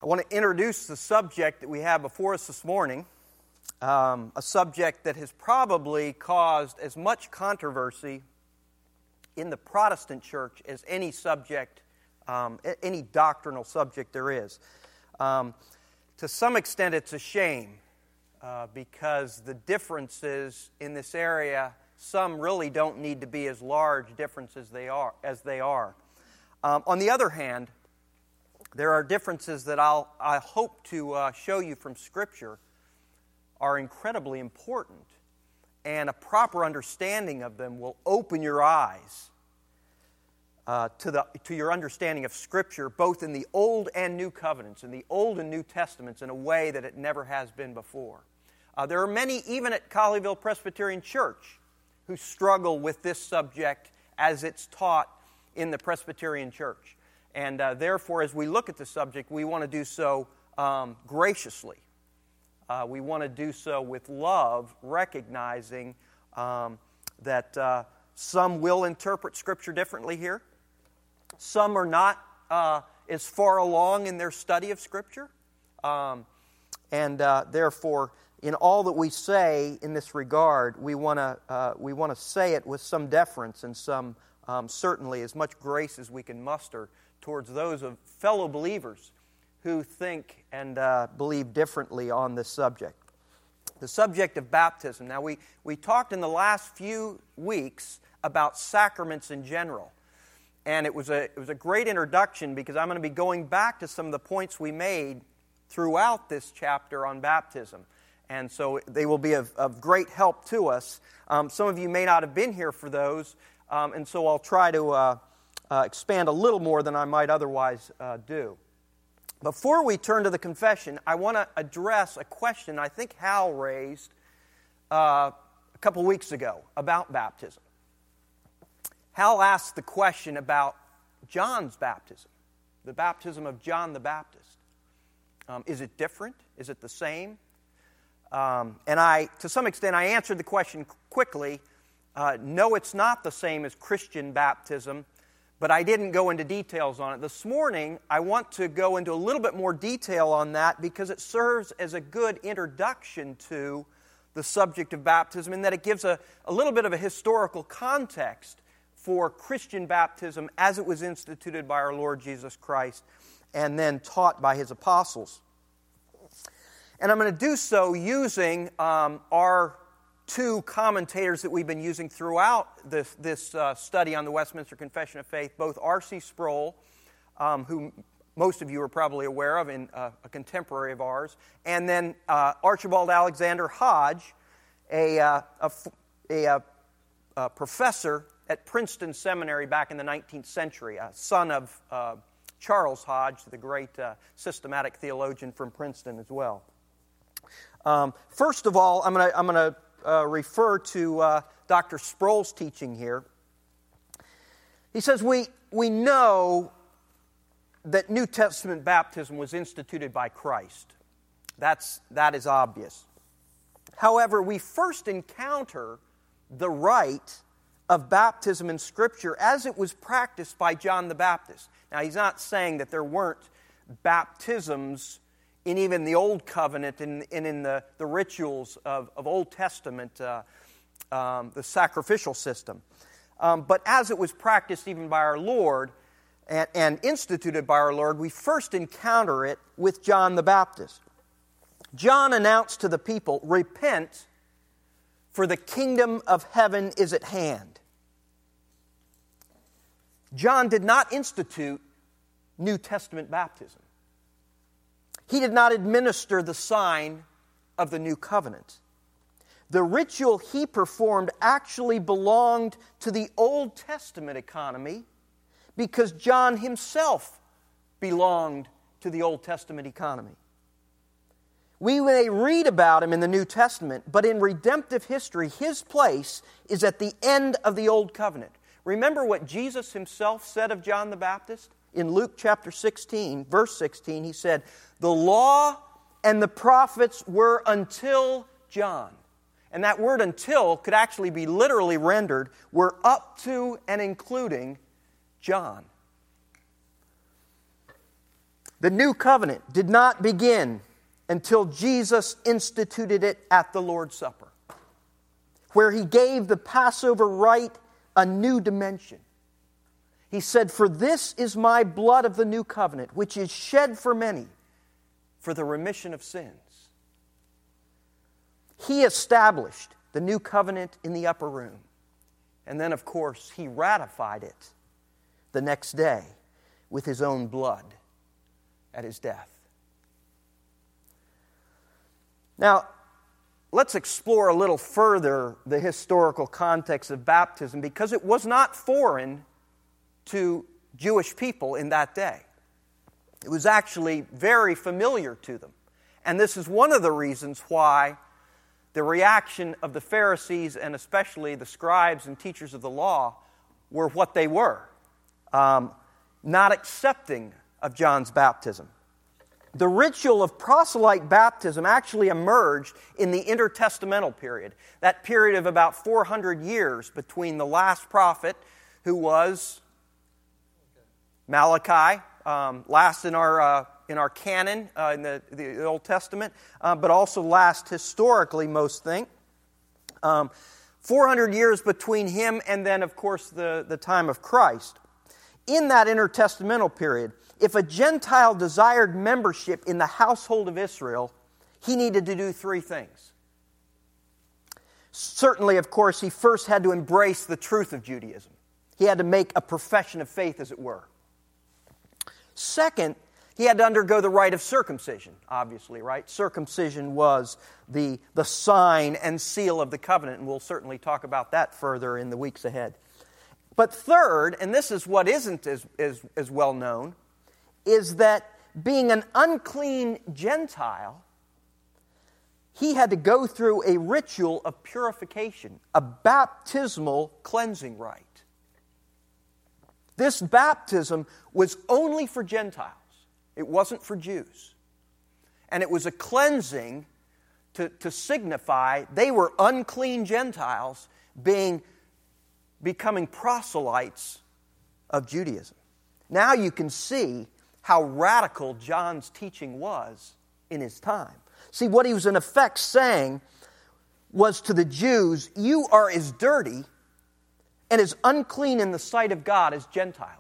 I want to introduce the subject that we have before us this morning, a subject that has probably caused as much controversy in the Protestant church as any subject, any doctrinal subject there is. To some extent, it's a shame because the differences in this area, some really don't need to be as large differences as they are. On the other hand, there are differences that I hope to show you from Scripture are incredibly important, and a proper understanding of them will open your eyes to your understanding of Scripture, both in the Old and New Covenants, in the Old and New Testaments, in a way that it never has been before. There are many, even at Colleyville Presbyterian Church, who struggle with this subject as it's taught in the Presbyterian Church. And therefore, as we look at the subject, we want to do so graciously. We want to do so with love, recognizing that some will interpret Scripture differently here. Some are not as far along in their study of Scripture. Therefore, in all that we say in this regard, we want to say it with some deference and some certainly as much grace as we can muster towards those of fellow believers who think and believe differently on this subject. The subject of baptism. Now, we talked in the last few weeks about sacraments in general. And it was a great introduction because I'm going to be going back to some of the points we made throughout this chapter on baptism. And so they will be of great help to us. Some of you may not have been here for those, and so I'll try to expand a little more than I might otherwise do. Before we turn to the confession, I want to address a question I think Hal raised a couple weeks ago about baptism. Hal asked the question about John's baptism, the baptism of John the Baptist. Is it different? Is it the same? And to some extent, I answered the question quickly. No, it's not the same as Christian baptism, but I didn't go into details on it. This morning, I want to go into a little bit more detail on that because it serves as a good introduction to the subject of baptism in that it gives a little bit of a historical context for Christian baptism as it was instituted by our Lord Jesus Christ and then taught by His apostles. And I'm going to do so using our two commentators that we've been using throughout this study on the Westminster Confession of Faith, both R.C. Sproul, who most of you are probably aware of, and a contemporary of ours, and then Archibald Alexander Hodge, a professor at Princeton Seminary back in the 19th century, a son of Charles Hodge, the great systematic theologian from Princeton as well. First of all, I'm going to refer to Dr. Sproul's teaching here. He says, we know that New Testament baptism was instituted by Christ. That is obvious. However, we first encounter the rite of baptism in Scripture as it was practiced by John the Baptist. Now, he's not saying that there weren't baptisms in even the Old Covenant and in the rituals of Old Testament, the sacrificial system. But as it was practiced even by our Lord and instituted by our Lord, we first encounter it with John the Baptist. John announced to the people, "Repent, for the kingdom of heaven is at hand." John did not institute New Testament baptism. He did not administer the sign of the new covenant. The ritual he performed actually belonged to the Old Testament economy because John himself belonged to the Old Testament economy. We may read about him in the New Testament, but in redemptive history, his place is at the end of the Old Covenant. Remember what Jesus himself said of John the Baptist? In Luke chapter 16, verse 16, he said, "The law and the prophets were until John." And that word "until" could actually be literally rendered, "were up to and including John." The new covenant did not begin until Jesus instituted it at the Lord's Supper, where He gave the Passover rite a new dimension. He said, "For this is my blood of the new covenant, which is shed for many for the remission of sins." He established the new covenant in the upper room. And then, of course, He ratified it the next day with His own blood at His death. Now, let's explore a little further the historical context of baptism, because it was not foreign to Jewish people in that day. It was actually very familiar to them. And this is one of the reasons why the reaction of the Pharisees, and especially the scribes and teachers of the law, were what they were, not accepting of John's baptism. The ritual of proselyte baptism actually emerged in the intertestamental period, that period of about 400 years between the last prophet, who was Malachi, last in our canon, in the Old Testament, but also last historically, most think. 400 years between him and then, of course, the time of Christ. In that intertestamental period, if a Gentile desired membership in the household of Israel, he needed to do three things. Certainly, of course, he first had to embrace the truth of Judaism. He had to make a profession of faith, as it were. Second, he had to undergo the rite of circumcision, obviously, right? Circumcision was the sign and seal of the covenant, and we'll certainly talk about that further in the weeks ahead. But third, and this is what isn't as well known, is that being an unclean Gentile, he had to go through a ritual of purification, a baptismal cleansing rite. This baptism was only for Gentiles. It wasn't for Jews. And it was a cleansing to signify they were unclean Gentiles becoming proselytes of Judaism. Now you can see how radical John's teaching was in his time. See, what he was in effect saying was to the Jews, you are as dirty and as unclean in the sight of God as Gentiles.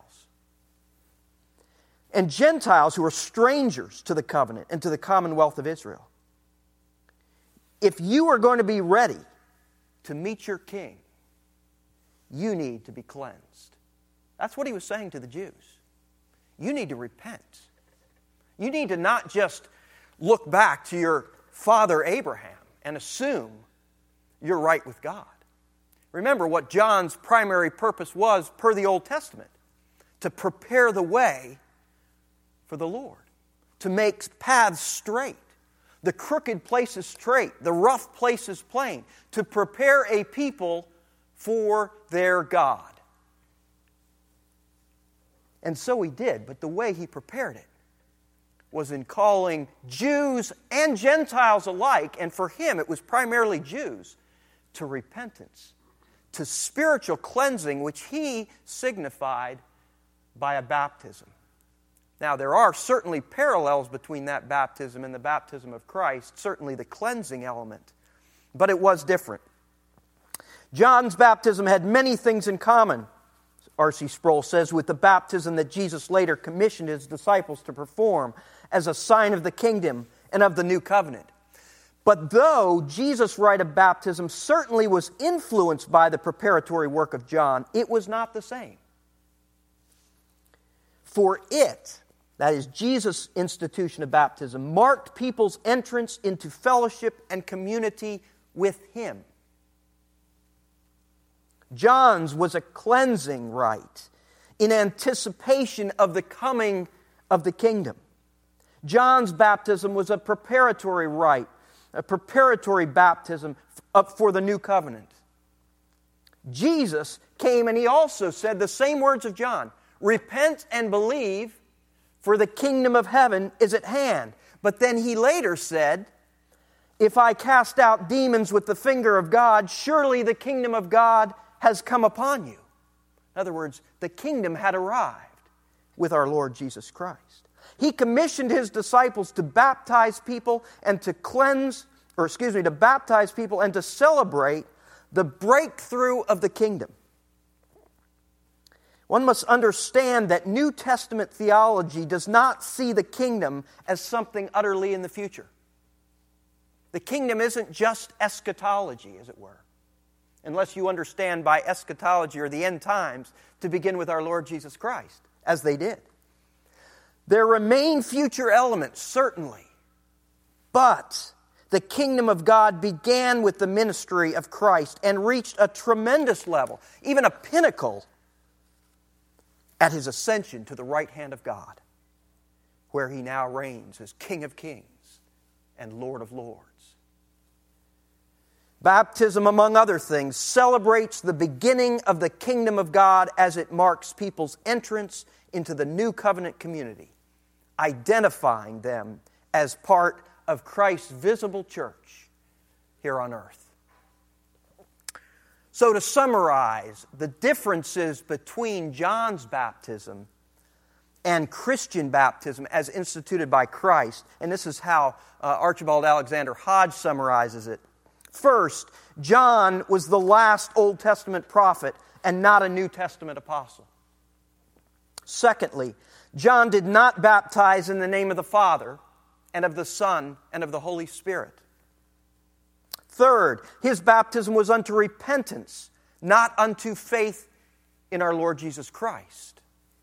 And Gentiles who are strangers to the covenant and to the commonwealth of Israel. If you are going to be ready to meet your king, you need to be cleansed. That's what he was saying to the Jews. You need to repent. You need to not just look back to your father Abraham and assume you're right with God. Remember what John's primary purpose was per the Old Testament: to prepare the way for the Lord, to make paths straight, the crooked places straight, the rough places plain, to prepare a people for their God. And so he did, but the way he prepared it was in calling Jews and Gentiles alike, and for him it was primarily Jews, to repentance, to spiritual cleansing, which he signified by a baptism. Now, there are certainly parallels between that baptism and the baptism of Christ, certainly the cleansing element, but it was different. John's baptism had many things in common, R.C. Sproul says, with the baptism that Jesus later commissioned his disciples to perform as a sign of the kingdom and of the new covenant. But though Jesus' rite of baptism certainly was influenced by the preparatory work of John, it was not the same. For it, that is Jesus' institution of baptism, marked people's entrance into fellowship and community with Him. John's was a cleansing rite in anticipation of the coming of the kingdom. John's baptism was a preparatory rite, a preparatory baptism for the new covenant. Jesus came and he also said the same words of John: repent and believe, for the kingdom of heaven is at hand. But then he later said, if I cast out demons with the finger of God, surely the kingdom of God has come upon you. In other words, the kingdom had arrived with our Lord Jesus Christ. He commissioned his disciples to baptize people and to baptize people and to celebrate the breakthrough of the kingdom. One must understand that New Testament theology does not see the kingdom as something utterly in the future. The kingdom isn't just eschatology, as it were, unless you understand by eschatology or the end times to begin with our Lord Jesus Christ, as they did. There remain future elements, certainly, but the kingdom of God began with the ministry of Christ and reached a tremendous level, even a pinnacle, at his ascension to the right hand of God, where he now reigns as King of Kings and Lord of Lords. Baptism, among other things, celebrates the beginning of the kingdom of God as it marks people's entrance into the new covenant community, identifying them as part of Christ's visible church here on earth. So to summarize, the differences between John's baptism and Christian baptism as instituted by Christ, and this is how Archibald Alexander Hodge summarizes it. First, John was the last Old Testament prophet and not a New Testament apostle. Secondly, John did not baptize in the name of the Father and of the Son and of the Holy Spirit. Third, his baptism was unto repentance, not unto faith in our Lord Jesus Christ.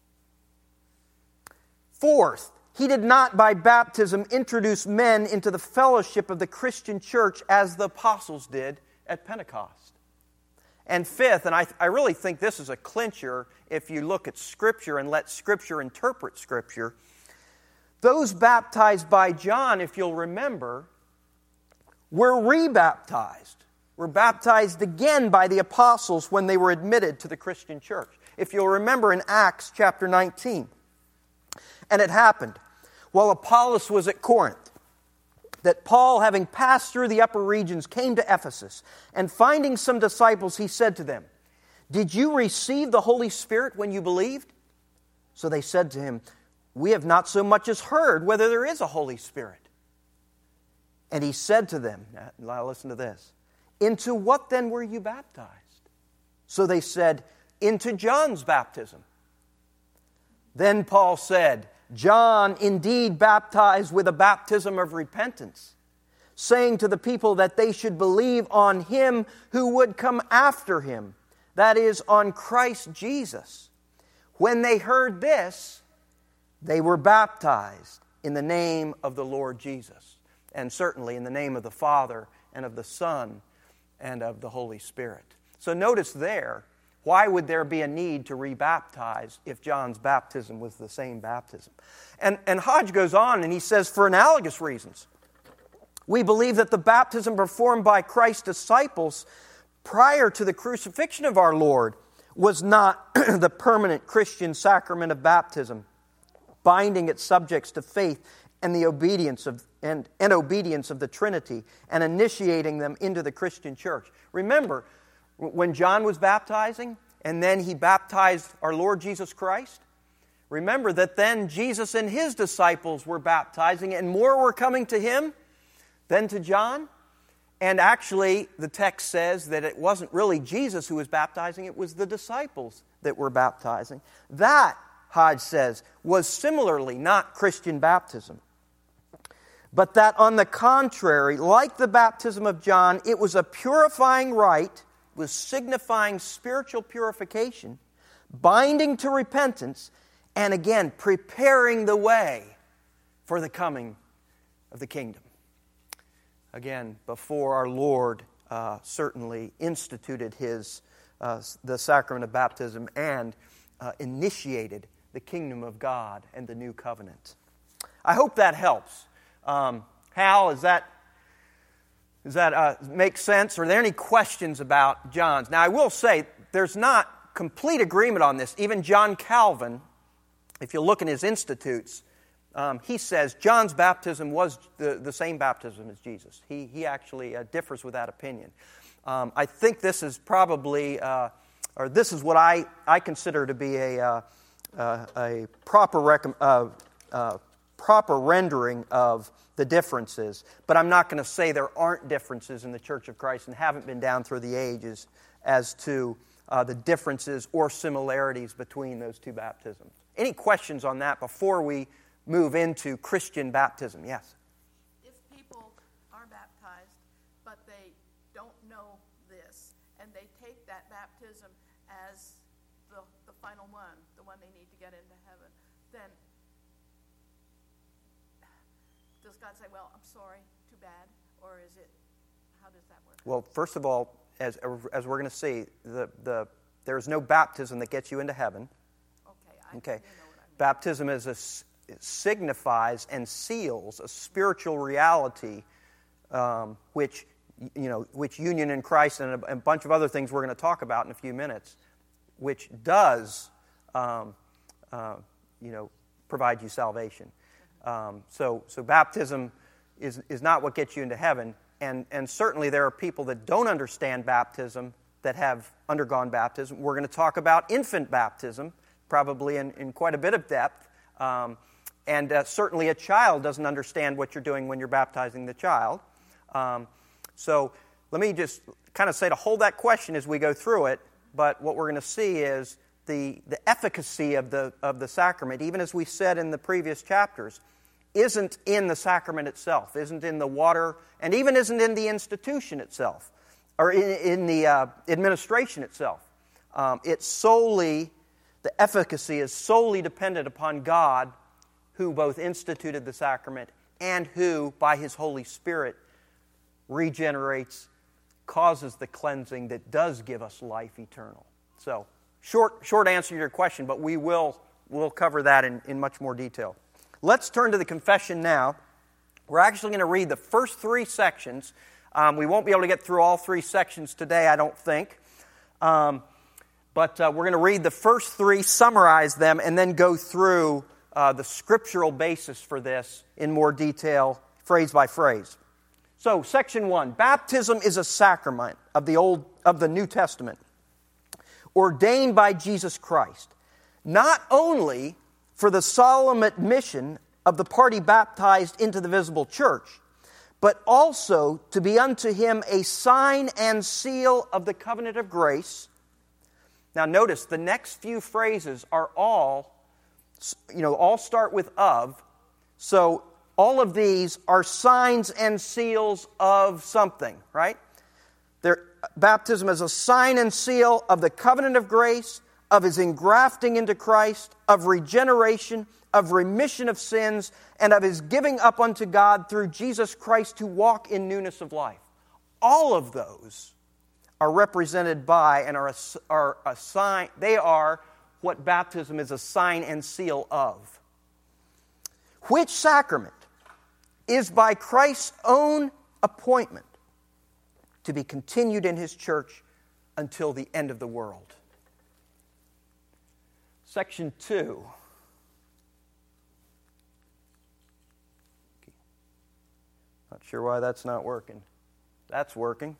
Fourth, he did not by baptism introduce men into the fellowship of the Christian church as the apostles did at Pentecost. And fifth, and I really think this is a clincher if you look at Scripture and let Scripture interpret Scripture, those baptized by John, if you'll remember, were rebaptized. Were baptized again by the apostles when they were admitted to the Christian church. If you'll remember in Acts chapter 19. And it happened while Apollos was at Corinth that Paul, having passed through the upper regions, came to Ephesus, and finding some disciples, he said to them, "Did you receive the Holy Spirit when you believed?" So they said to him, "We have not so much as heard whether there is a Holy Spirit." And he said to them, now listen to this, "Into what then were you baptized?" So they said, "Into John's baptism." Then Paul said, "John indeed baptized with a baptism of repentance, saying to the people that they should believe on him who would come after him, that is, on Christ Jesus. When they heard this, they were baptized in the name of the Lord Jesus, and certainly in the name of the Father and of the Son and of the Holy Spirit." So notice there, why would there be a need to rebaptize if John's baptism was the same baptism? And Hodge goes on and he says, for analogous reasons, we believe that the baptism performed by Christ's disciples prior to the crucifixion of our Lord was not the permanent Christian sacrament of baptism, binding its subjects to faith and the obedience of the Trinity and initiating them into the Christian church. Remember, when John was baptizing, and then he baptized our Lord Jesus Christ, remember that then Jesus and his disciples were baptizing, and more were coming to him than to John. And actually, the text says that it wasn't really Jesus who was baptizing, it was the disciples that were baptizing. That, Hodge says, was similarly not Christian baptism. But that on the contrary, like the baptism of John, it was a purifying rite, was signifying spiritual purification, binding to repentance, and again, preparing the way for the coming of the kingdom. Again, before our Lord certainly instituted the sacrament of baptism and initiated the kingdom of God and the new covenant. I hope that helps. Hal, does that make sense? Are there any questions about John's? Now, I will say there's not complete agreement on this. Even John Calvin, if you look in his Institutes, he says John's baptism was the same baptism as Jesus. He actually differs with that opinion. I think this is probably, or this is what I consider to be a proper proper rendering of the differences. But I'm not going to say there aren't differences in the Church of Christ and haven't been down through the ages as to the differences or similarities between those two baptisms. Any questions on that before we move into Christian baptism? Yes? If people are baptized, but they don't know this, and they take that baptism as the final one, the one they need to get into heaven, then does God say, well, I'm sorry, too bad? Or is it, how does that work? Well, first of all, as we're going to see, there is no baptism that gets you into heaven. Okay. Okay. You know what I mean. Baptism it signifies and seals a spiritual reality, which union in Christ and a bunch of other things we're going to talk about in a few minutes, which does, provide you salvation. So baptism is not what gets you into heaven, and certainly there are people that don't understand baptism that have undergone baptism. We're going to talk about infant baptism, probably in quite a bit of depth, and certainly a child doesn't understand what you're doing when you're baptizing the child. So let me just kind of say to hold that question as we go through it, but what we're going to see is the efficacy of the sacrament, even as we said in the previous chapters, isn't in the sacrament itself, isn't in the water, and even isn't in the institution itself, or in the administration itself. The efficacy is solely dependent upon God, who both instituted the sacrament and who, by His Holy Spirit, regenerates, causes the cleansing that does give us life eternal. So, short answer to your question, but we'll cover that in much more detail. Let's turn to the confession now. We're actually going to read the first 3 sections. We won't be able to get through all 3 sections today, I don't think. But we're going to read the first 3, summarize them, and then go through the scriptural basis for this in more detail, phrase by phrase. So, section 1, baptism is a sacrament of the New Testament, ordained by Jesus Christ, not only for the solemn admission of the party baptized into the visible church, but also to be unto him a sign and seal of the covenant of grace. Now notice, the next few phrases are all start with of, so all of these are signs and seals of something, right? Baptism is a sign and seal of the covenant of grace, of His engrafting into Christ, of regeneration, of remission of sins, and of His giving up unto God through Jesus Christ to walk in newness of life. All of those are represented by and are a sign. They are what baptism is a sign and seal of. Which sacrament is by Christ's own appointment to be continued in His church until the end of the world. Section 2. Not sure why that's not working. That's working.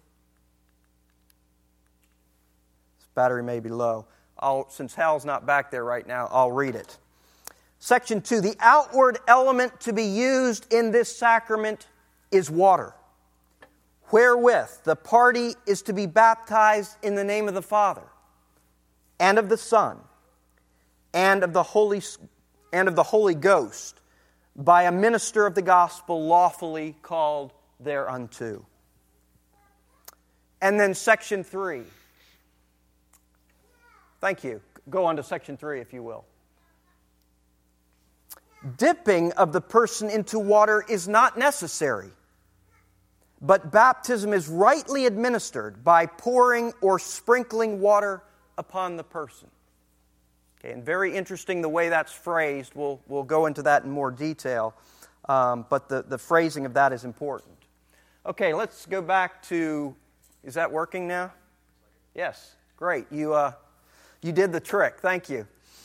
This battery may be low. Since Hal's not back there right now, I'll read it. Section 2. The outward element to be used in this sacrament is water, wherewith the party is to be baptized in the name of the Father, and of the Son, and of the Holy Ghost, by a minister of the gospel lawfully called thereunto. And then section 3. Thank you. Go on to section 3, if you will. Dipping of the person into water is not necessary, but baptism is rightly administered by pouring or sprinkling water upon the person. Okay, and very interesting the way that's phrased. We'll go into that in more detail, but the phrasing of that is important. Okay, let's go back to, is that working now? Yes, great. You did the trick. Thank you.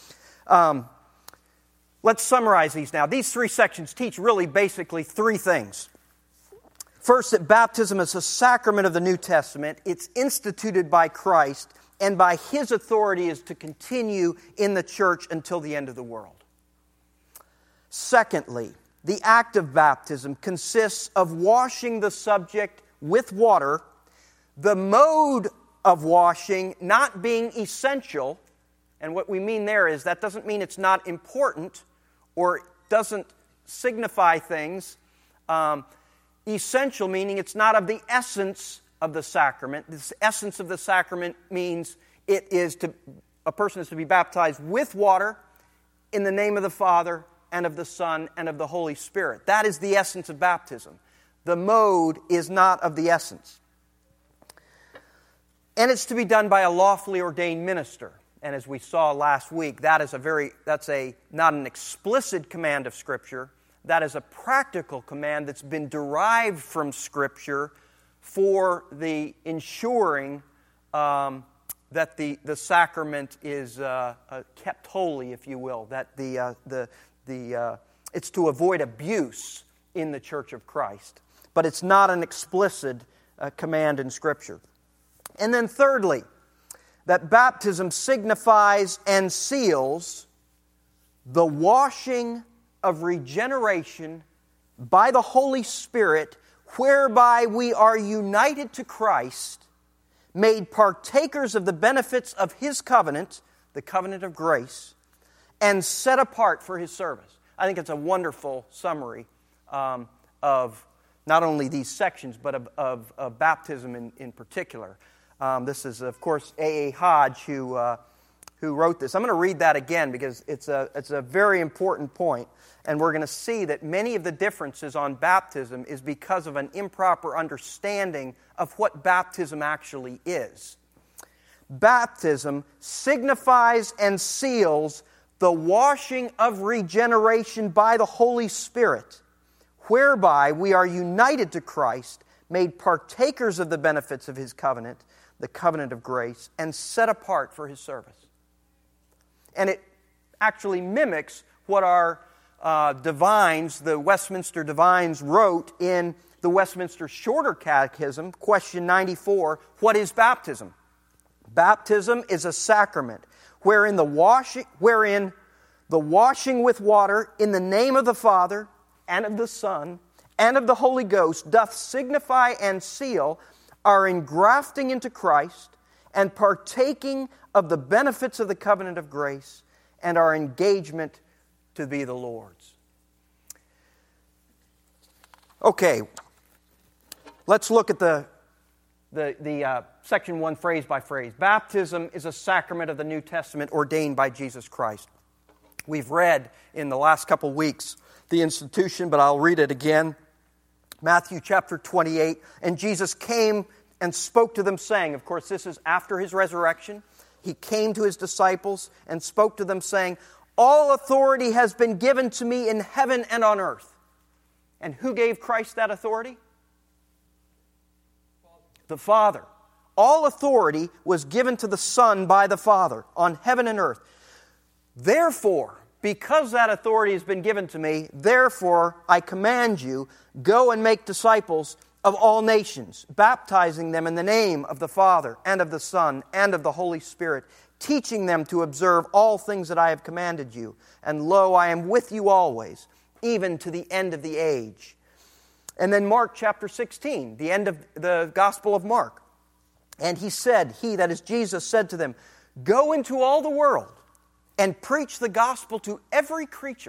Let's summarize these now. These 3 sections teach really basically 3 things. First, that baptism is a sacrament of the New Testament. It's instituted by Christ, and by His authority is to continue in the church until the end of the world. Secondly, the act of baptism consists of washing the subject with water, the mode of washing not being essential. And what we mean there is that doesn't mean it's not important or doesn't signify things. Essential meaning it's not of the essence of the sacrament. The essence of the sacrament means a person is to be baptized with water in the name of the Father and of the Son and of the Holy Spirit. That is the essence of baptism. The mode is not of the essence. And it's to be done by a lawfully ordained minister. And as we saw last week, that's not an explicit command of Scripture. That is a practical command that's been derived from Scripture for the ensuring that the sacrament is kept holy, if you will. That it's to avoid abuse in the Church of Christ. But it's not an explicit command in Scripture. And then thirdly, that baptism signifies and seals the washing of regeneration by the Holy Spirit, whereby we are united to Christ, made partakers of the benefits of His covenant, the covenant of grace, and set apart for His service. I think it's a wonderful summary of not only these sections, but of baptism in particular. This is, of course, A.A. Hodge who wrote this. I'm going to read that again because it's a very important point, and we're going to see that many of the differences on baptism is because of an improper understanding of what baptism actually is. Baptism signifies and seals the washing of regeneration by the Holy Spirit, whereby we are united to Christ, made partakers of the benefits of His covenant, the covenant of grace, and set apart for His service. And it actually mimics what our divines, the Westminster Divines, wrote in the Westminster Shorter Catechism, question 94, what is baptism? Baptism is a sacrament wherein the washing with water in the name of the Father and of the Son and of the Holy Ghost doth signify and seal our engrafting into Christ and partaking of the benefits of the covenant of grace and our engagement to be the Lord's. Okay, let's look at the section 1 phrase by phrase. Baptism is a sacrament of the New Testament ordained by Jesus Christ. We've read in the last couple weeks the institution, but I'll read it again. Matthew chapter 28, and Jesus came and spoke to them saying, of course this is after His resurrection, He came to His disciples and spoke to them saying, all authority has been given to me in heaven and on earth. And who gave Christ that authority? The Father. All authority was given to the Son by the Father on heaven and earth. Therefore, because that authority has been given to me, therefore I command you, go and make disciples of all nations, baptizing them in the name of the Father and of the Son and of the Holy Spirit, teaching them to observe all things that I have commanded you. And lo, I am with you always, even to the end of the age. And then Mark chapter 16, the end of the Gospel of Mark. And He said, He, that is Jesus, said to them, go into all the world and preach the gospel to every creature.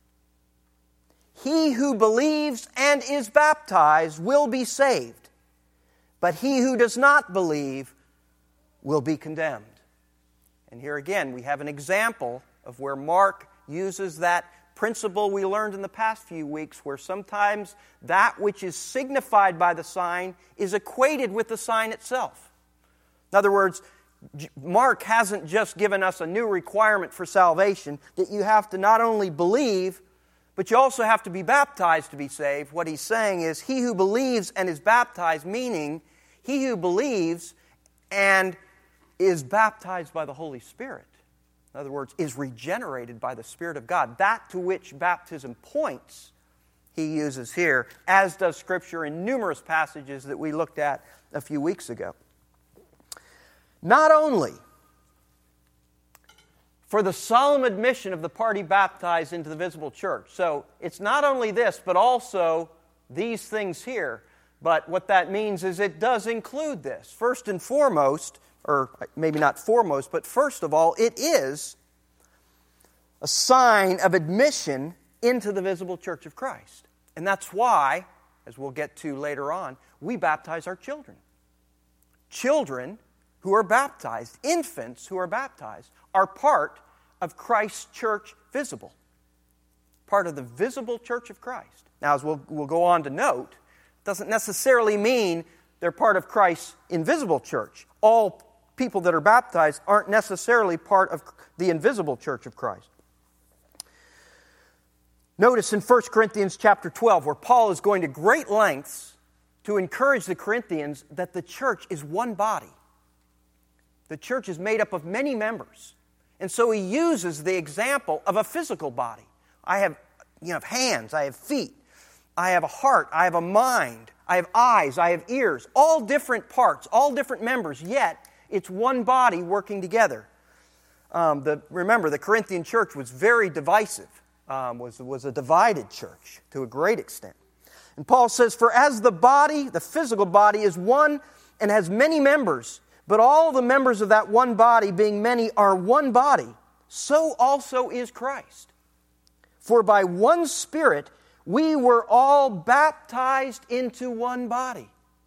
He who believes and is baptized will be saved, but he who does not believe will be condemned. And here again, we have an example of where Mark uses that principle we learned in the past few weeks, where sometimes that which is signified by the sign is equated with the sign itself. In other words, Mark hasn't just given us a new requirement for salvation, that you have to not only believe, but you also have to be baptized to be saved. What he's saying is, he who believes and is baptized, meaning he who believes and is baptized by the Holy Spirit. In other words, is regenerated by the Spirit of God. That to which baptism points, he uses here, as does Scripture in numerous passages that we looked at a few weeks ago. Not only for the solemn admission of the party baptized into the visible church. So it's not only this, but also these things here. But what that means is it does include this. First and foremost, or maybe not foremost, but first of all, it is a sign of admission into the visible church of Christ. And that's why, as we'll get to later on, we baptize our children. Children who are baptized, infants who are baptized, are part of Christ's church visible. Part of the visible church of Christ. Now, as we'll go on to note, it doesn't necessarily mean they're part of Christ's invisible church. All people that are baptized aren't necessarily part of the invisible church of Christ. Notice in 1 Corinthians chapter 12, where Paul is going to great lengths to encourage the Corinthians that the church is one body. The church is made up of many members. And so he uses the example of a physical body. I have hands, I have feet, I have a heart, I have a mind, I have eyes, I have ears, all different parts, all different members, yet it's one body working together. Remember, the Corinthian church was very divisive, was a divided church to a great extent. And Paul says, for as the body, the physical body, is one and has many members, but all the members of that one body, being many, are one body, so also is Christ. For by one Spirit we were all baptized into one body.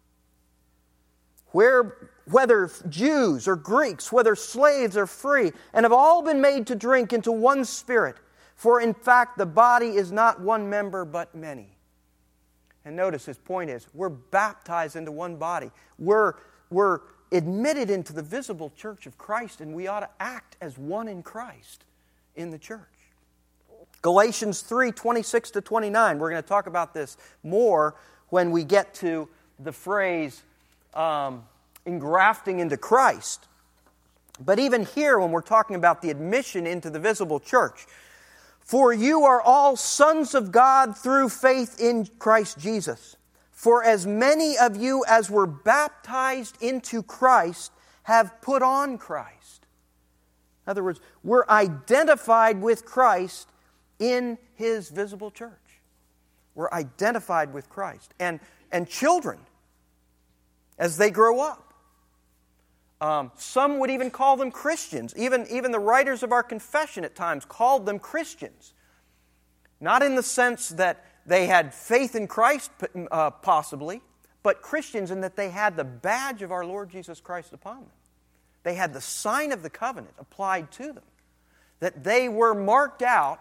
Whether Jews or Greeks, whether slaves or free, and have all been made to drink into one Spirit. For in fact the body is not one member but many. And notice his point is, we're baptized into one body. We're admitted into the visible church of Christ, and we ought to act as one in Christ in the church. Galatians 3:26-29. We're going to talk about this more when we get to the phrase engrafting into Christ. But even here, when we're talking about the admission into the visible church, for you are all sons of God through faith in Christ Jesus. For as many of you as were baptized into Christ have put on Christ. In other words, we're identified with Christ in His visible church. We're identified with Christ. And children, as they grow up, some would even call them Christians. Even the writers of our confession at times called them Christians. Not in the sense that they had faith in Christ, possibly, but Christians in that they had the badge of our Lord Jesus Christ upon them. They had the sign of the covenant applied to them. That they were marked out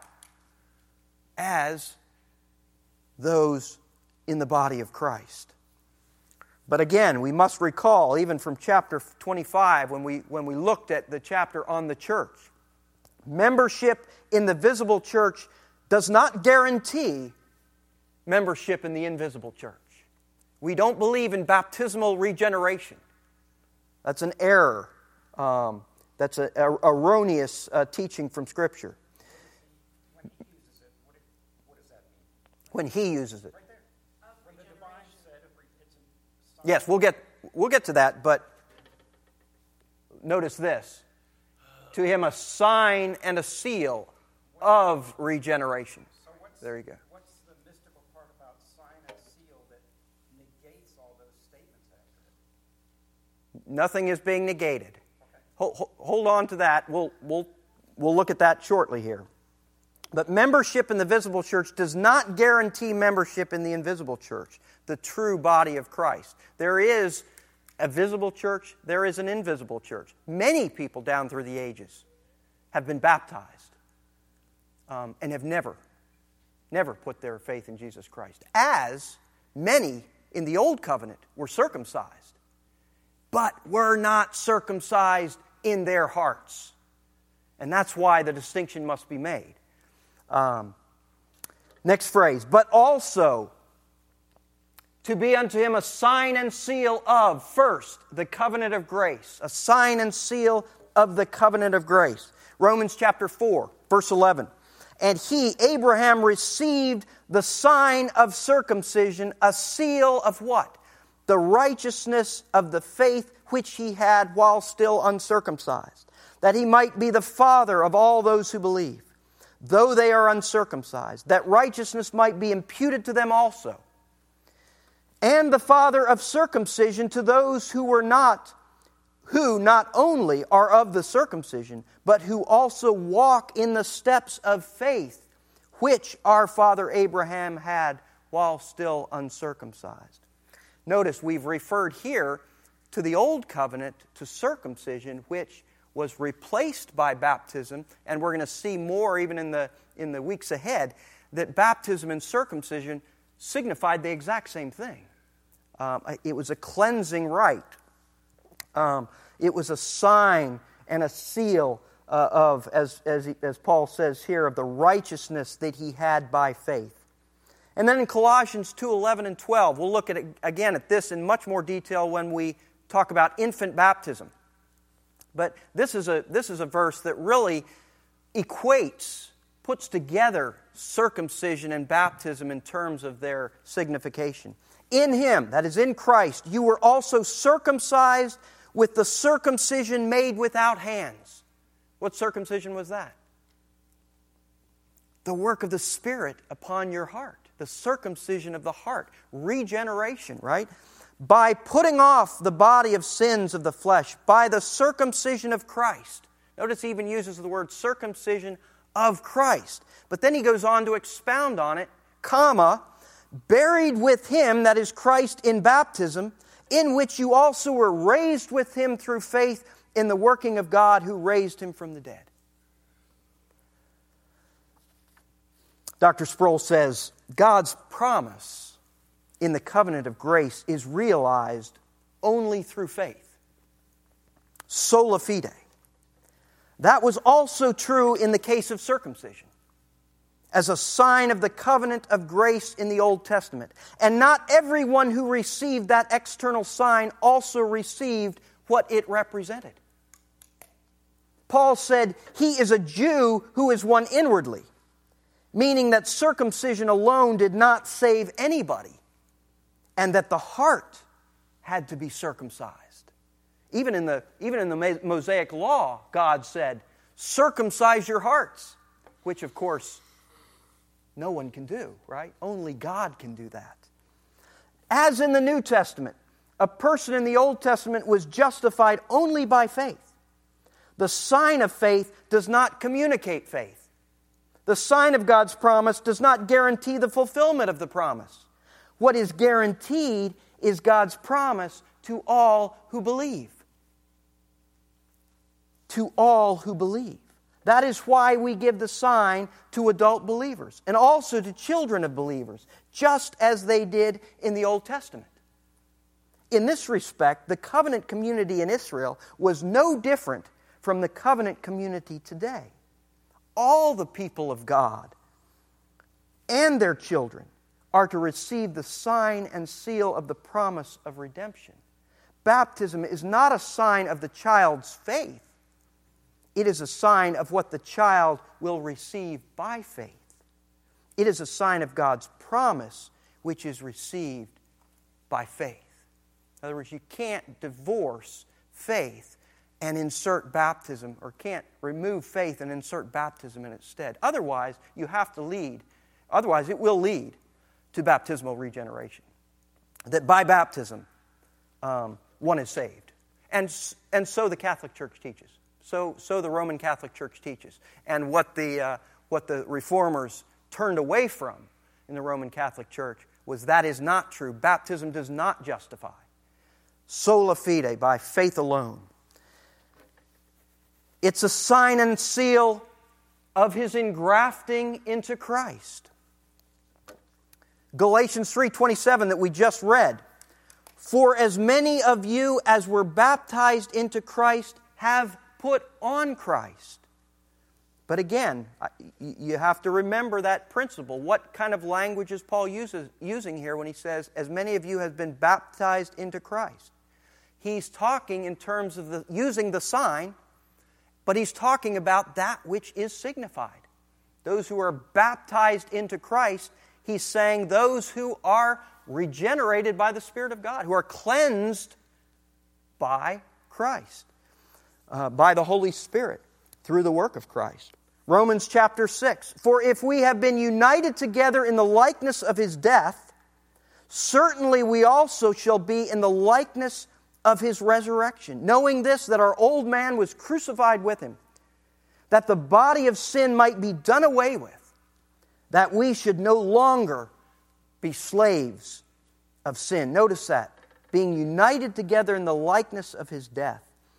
as those in the body of Christ. But again, we must recall, even from chapter 25, when we looked at the chapter on the church, membership in the visible church does not guarantee membership in the invisible church. We don't believe in baptismal regeneration. That's an error. That's an erroneous teaching from Scripture. When He uses it, what does that mean? When He uses it. Right there. When the divine said it's a Yes, we'll get to that, but notice this. To Him a sign and a seal of regeneration. So there you go. What's the mystical part about sign and seal that negates all those statements after it? Nothing is being negated. Okay. Hold on to that. We'll look at that shortly here. But membership in the visible church does not guarantee membership in the invisible church, the true body of Christ. There is a visible church, there is an invisible church. Many people down through the ages have been baptized and have never put their faith in Jesus Christ. As many in the old covenant were circumcised, but were not circumcised in their hearts. And that's why the distinction must be made. Next phrase, but also to be unto Him a sign and seal of, first, the covenant of grace. A sign and seal of the covenant of grace. Romans chapter 4, verse 11. And he, Abraham, received the sign of circumcision, a seal of what? the righteousness of the faith which he had while still uncircumcised, that he might be the father of all those who believe, though they are uncircumcised, that righteousness might be imputed to them also, and the father of circumcision to those who not only are of the circumcision, but who also walk in the steps of faith, which our father Abraham had while still uncircumcised. Notice we've referred here to the old covenant, to circumcision, which was replaced by baptism, and we're going to see more even in the weeks ahead, that baptism and circumcision signified the exact same thing. It was a cleansing rite. It was a sign and a seal of, as Paul says here, of the righteousness that he had by faith. And then in Colossians 2:11 and 12, we'll look at this in much more detail when we talk about infant baptism. But this is a verse that really puts together circumcision and baptism in terms of their signification. In Him, that is in Christ, you were also circumcised with the circumcision made without hands. What circumcision was that? The work of the Spirit upon your heart. The circumcision of the heart. Regeneration, right? By putting off the body of sins of the flesh, by the circumcision of Christ. Notice he even uses the word circumcision of Christ. But then he goes on to expound on it, buried with Him, that is Christ, in baptism, in which you also were raised with Him through faith in the working of God who raised Him from the dead. Dr. Sproul says, God's promise in the covenant of grace is realized only through faith. Sola fide. That was also true in the case of circumcision, as a sign of the covenant of grace in the Old Testament. And not everyone who received that external sign also received what it represented. Paul said, he is a Jew who is one inwardly, meaning that circumcision alone did not save anybody, and that the heart had to be circumcised. Even in the Mosaic Law, God said, circumcise your hearts, which of course no one can do, right? Only God can do that. As in the New Testament, a person in the Old Testament was justified only by faith. The sign of faith does not communicate faith. The sign of God's promise does not guarantee the fulfillment of the promise. What is guaranteed is God's promise to all who believe. To all who believe. That is why we give the sign to adult believers and also to children of believers, just as they did in the Old Testament. In this respect, the covenant community in Israel was no different from the covenant community today. All the people of God and their children are to receive the sign and seal of the promise of redemption. Baptism is not a sign of the child's faith. It is a sign of what the child will receive by faith. It is a sign of God's promise, which is received by faith. In other words, you can't divorce faith and insert baptism, or can't remove faith and insert baptism in its stead. Otherwise, it will lead to baptismal regeneration. That by baptism, one is saved. And so the Catholic Church teaches. So the Roman Catholic Church teaches. And what the Reformers turned away from in the Roman Catholic Church was that is not true. Baptism does not justify. Sola fide, by faith alone. It's a sign and seal of His engrafting into Christ. Galatians 3:27 that we just read. For as many of you as were baptized into Christ have put on Christ. But again, you have to remember that principle. What kind of language is Paul using here when he says, as many of you have been baptized into Christ? He's talking in terms of using the sign, but he's talking about that which is signified. Those who are baptized into Christ, he's saying those who are regenerated by the Spirit of God, who are cleansed by Christ, by the Holy Spirit, through the work of Christ. Romans chapter 6, "For if we have been united together in the likeness of His death, certainly we also shall be in the likeness of His resurrection, knowing this, that our old man was crucified with Him, that the body of sin might be done away with, that we should no longer be slaves of sin." Notice that. Being united together in the likeness of His death.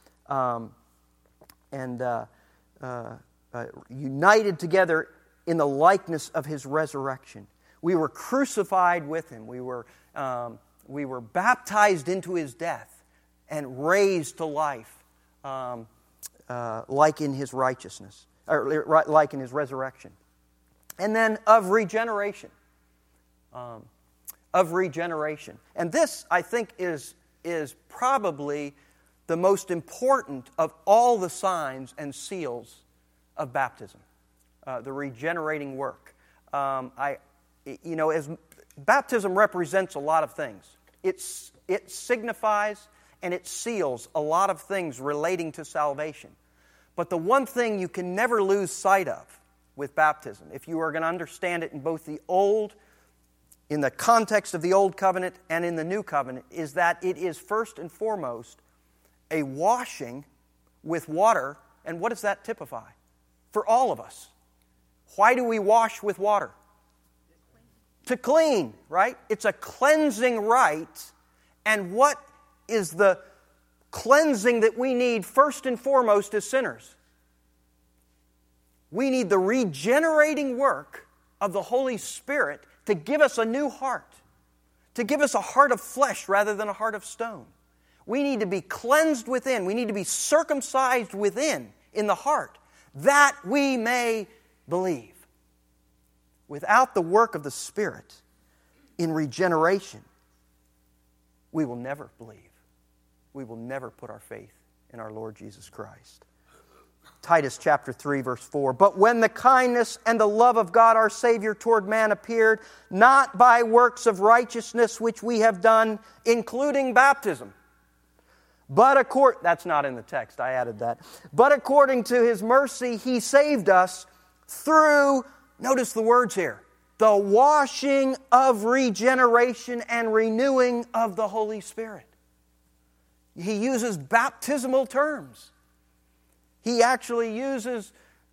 United together in the likeness of His resurrection. We were crucified with Him. We were baptized into His death and raised to life, like in His righteousness, or like in His resurrection. And then of regeneration. And this, I think, is probably the most important of all the signs and seals of baptism, the regenerating work. As baptism represents a lot of things. It signifies and it seals a lot of things relating to salvation. But the one thing you can never lose sight of with baptism, if you are going to understand it in both in the context of the Old Covenant and in the New Covenant, is that it is first and foremost a washing with water. And what does that typify? For all of us. Why do we wash with water? To clean, right? It's a cleansing rite. And what is the cleansing that we need first and foremost as sinners? We need the regenerating work of the Holy Spirit to give us a new heart, to give us a heart of flesh rather than a heart of stone. We need to be cleansed within. We need to be circumcised within, in the heart, that we may believe. Without the work of the Spirit in regeneration, we will never believe. We will never put our faith in our Lord Jesus Christ. Titus chapter 3, verse 4. "But when the kindness and the love of God our Savior toward man appeared, not by works of righteousness which we have done, including baptism, but that's not in the text, I added that. But according to His mercy, He saved us through," notice the words here, "the washing of regeneration and renewing of the Holy Spirit." He uses baptismal terms. He actually uses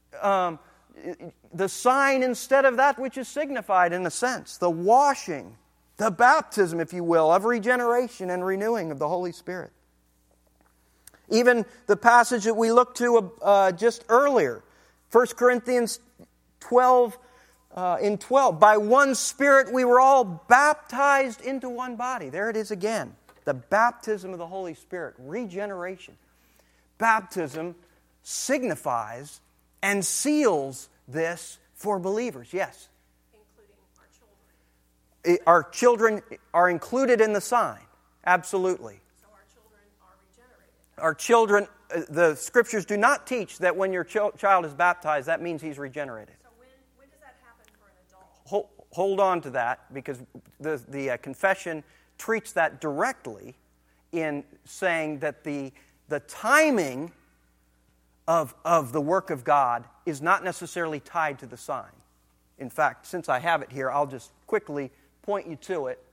the sign instead of that which is signified in a sense. The washing, the baptism, if you will, of regeneration and renewing of the Holy Spirit. Even the passage that we looked to just earlier, 1 Corinthians 12, in 12, "By one Spirit we were all baptized into one body." There it is again. The baptism of the Holy Spirit, regeneration. Baptism signifies and seals this for believers. Yes? Including our children. Our children are included in the sign. Absolutely. So our children are regenerated. Our children, the Scriptures do not teach that when your child is baptized, that means he's regenerated. So when does that happen for an adult? Hold on to that, because the confession treats that directly in saying that the timing of the work of God is not necessarily tied to the sign. In fact, since I have it here, I'll just quickly point you to it.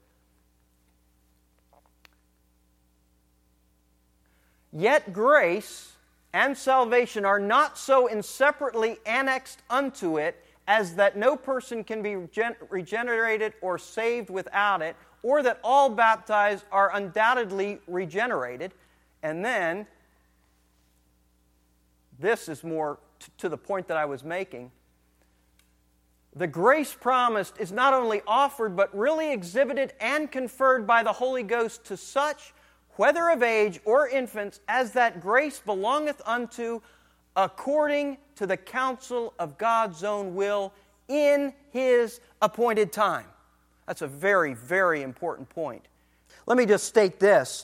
"Yet grace and salvation are not so inseparably annexed unto it as that no person can be regenerated or saved without it, or that all baptized are undoubtedly regenerated." And then, this is more to the point that I was making. "The grace promised is not only offered, but really exhibited and conferred by the Holy Ghost to such, whether of age or infants, as that grace belongeth unto, according to the counsel of God's own will, in His appointed time." That's a very, very important point. Let me just state this.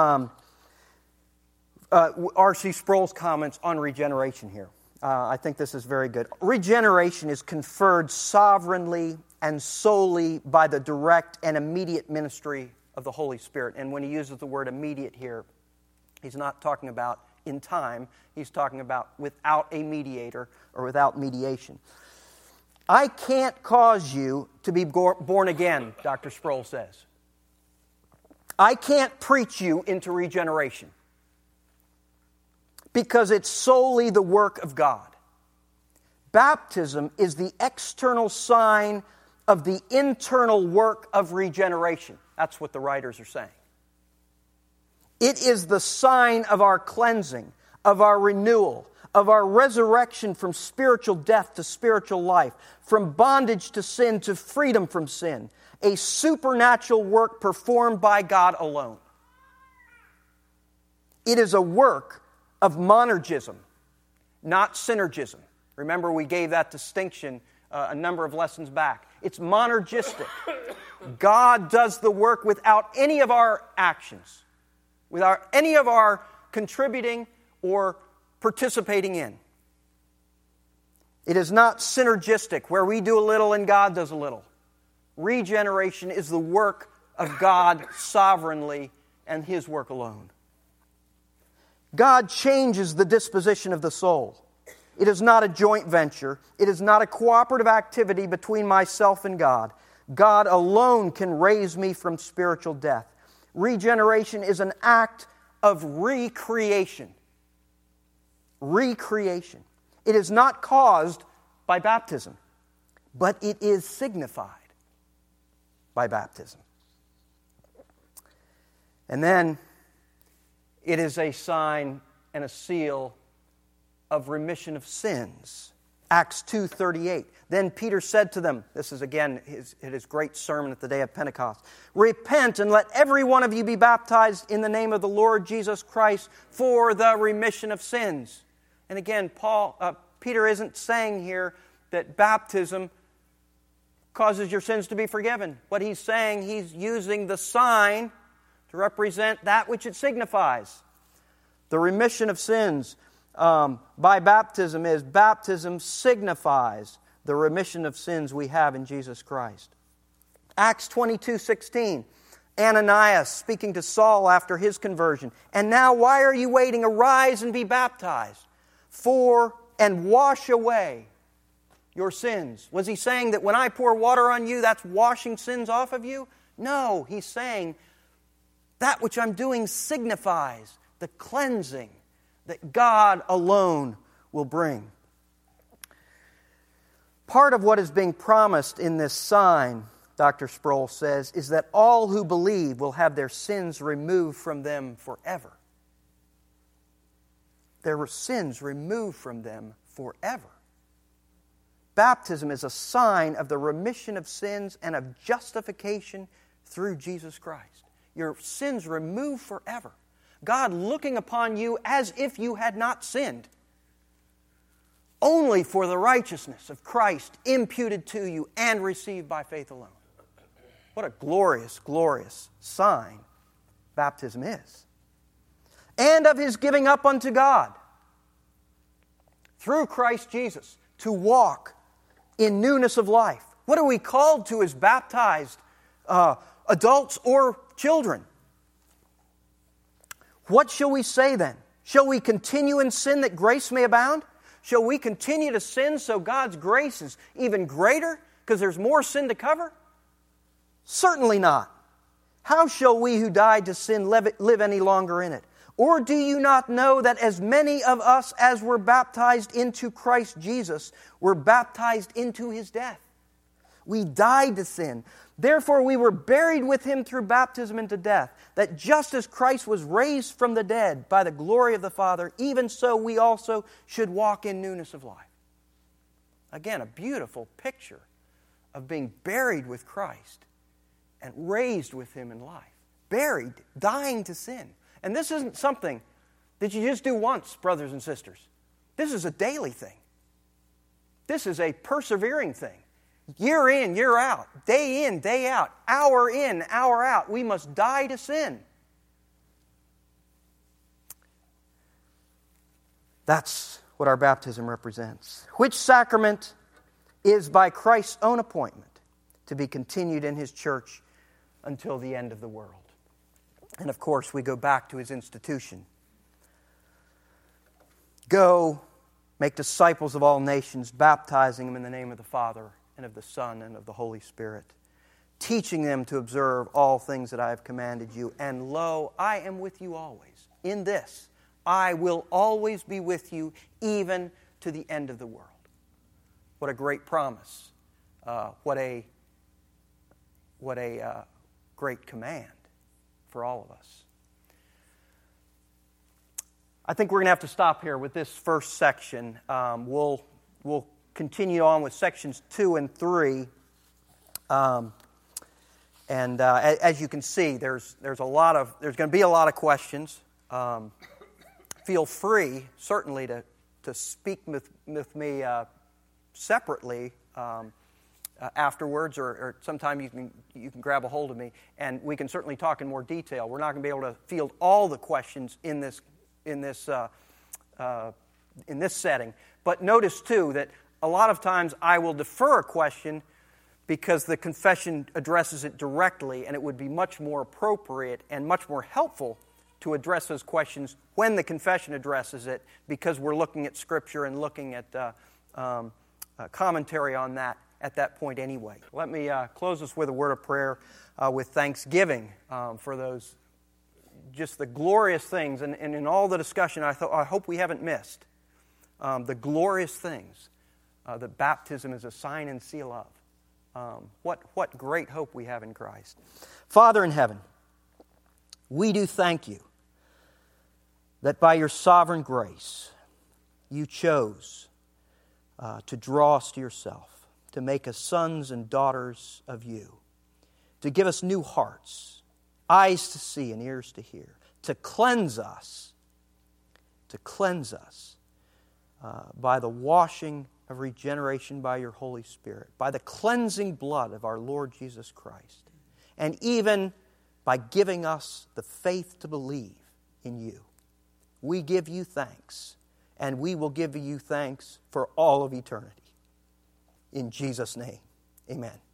R.C. Sproul's comments on regeneration here. I think this is very good. Regeneration is conferred sovereignly and solely by the direct and immediate ministry of the Holy Spirit. And when he uses the word immediate here, he's not talking about in time. He's talking about without a mediator or without mediation. I can't cause you to be born again, Dr. Sproul says. I can't preach you into regeneration because it's solely the work of God. Baptism is the external sign of the internal work of regeneration. That's what the writers are saying. It is the sign of our cleansing, of our renewal, of our resurrection from spiritual death to spiritual life, from bondage to sin to freedom from sin, a supernatural work performed by God alone. It is a work of monergism, not synergism. Remember, we gave that distinction a number of lessons back. It's monergistic. God does the work without any of our actions, without any of our contributing or participating in. It is not synergistic, where we do a little and God does a little. Regeneration is the work of God sovereignly and His work alone. God changes the disposition of the soul. It is not a joint venture. It is not a cooperative activity between myself and God. God alone can raise me from spiritual death. Regeneration is an act of recreation. Recreation. It is not caused by baptism, but it is signified by baptism. And then it is a sign and a seal of remission of sins. Acts 2:38. Then Peter said to them, this is again his great sermon at the day of Pentecost, "Repent and let every one of you be baptized in the name of the Lord Jesus Christ for the remission of sins." And again, Peter isn't saying here that baptism causes your sins to be forgiven. What he's saying, he's using the sign to represent that which it signifies. The remission of sins by baptism signifies the remission of sins we have in Jesus Christ. Acts 22:16. Ananias speaking to Saul after his conversion. "And now why are you waiting? Arise and be baptized and wash away your sins." Was he saying that when I pour water on you, that's washing sins off of you? No, he's saying that which I'm doing signifies the cleansing that God alone will bring. Part of what is being promised in this sign, Dr. Sproul says, is that all who believe will have their sins removed from them forever. Their sins removed from them forever. Baptism is a sign of the remission of sins and of justification through Jesus Christ. Your sins removed forever. God looking upon you as if you had not sinned, only for the righteousness of Christ imputed to you and received by faith alone. What a glorious, glorious sign baptism is. And of His giving up unto God through Christ Jesus to walk in newness of life. What are we called to as baptized adults or children? What shall we say then? Shall we continue in sin that grace may abound? Shall we continue to sin so God's grace is even greater because there's more sin to cover? Certainly not. How shall we who died to sin live any longer in it? Or do you not know that as many of us as were baptized into Christ Jesus were baptized into His death? We died to sin. Therefore we were buried with Him through baptism into death, that just as Christ was raised from the dead by the glory of the Father, even so we also should walk in newness of life. Again, a beautiful picture of being buried with Christ and raised with Him in life. Buried, dying to sin. And this isn't something that you just do once, brothers and sisters. This is a daily thing. This is a persevering thing. Year in, year out, day in, day out, hour in, hour out, we must die to sin. That's what our baptism represents. Which sacrament is by Christ's own appointment, to be continued in His church until the end of the world. And of course, we go back to His institution. Go, make disciples of all nations, baptizing them in the name of the Father and of the Son and of the Holy Spirit, teaching them to observe all things that I have commanded you. And lo, I am with you always. In this, I will always be with you, even to the end of the world. What a great promise. What a great command for all of us. I think we're going to have to stop here with this first section. We'll continue on with sections 2 and 3. As you can see, there's going to be a lot of questions. Feel free, certainly, to speak with me separately afterwards, or sometime you can grab a hold of me, and we can certainly talk in more detail. We're not going to be able to field all the questions in this setting, but notice too that a lot of times I will defer a question because the confession addresses it directly, and it would be much more appropriate and much more helpful to address those questions when the confession addresses it, because we're looking at Scripture and looking at commentary on that at that point anyway. Let me close us with a word of prayer with thanksgiving for those, just the glorious things, and in all the discussion I hope we haven't missed the glorious things that baptism is a sign and seal of. What great hope we have in Christ. Father in heaven, we do thank you that by your sovereign grace you chose to draw us to yourself, to make us sons and daughters of you, to give us new hearts, eyes to see and ears to hear, to cleanse us by the washing of regeneration by your Holy Spirit, by the cleansing blood of our Lord Jesus Christ, and even by giving us the faith to believe in you. We give you thanks, and we will give you thanks for all of eternity. In Jesus' name, amen.